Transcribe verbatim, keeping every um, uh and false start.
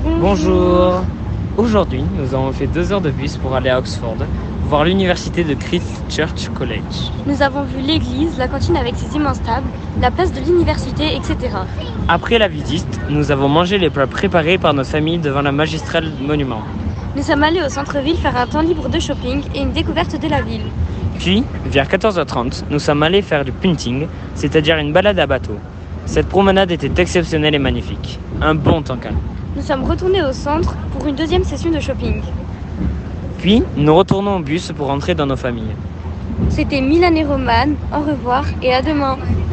Bonjour. Aujourd'hui, nous avons fait deux heures de bus pour aller à Oxford, voir l'université de Christ Church College. Nous avons vu l'église, la cantine avec ses immenses tables, la place de l'université, et cetera. Après la visite, nous avons mangé les plats préparés par nos familles devant la magistrale monument. Nous sommes allés au centre-ville faire un temps libre de shopping et une découverte de la ville. Puis, vers quatorze heures trente, nous sommes allés faire du punting, c'est-à-dire une balade à bateau. Cette promenade était exceptionnelle et magnifique. Un bon temps calme. Nous sommes retournés au centre pour une deuxième session de shopping. Puis, nous retournons au bus pour rentrer dans nos familles. C'était Milan et Roman, au revoir et à demain.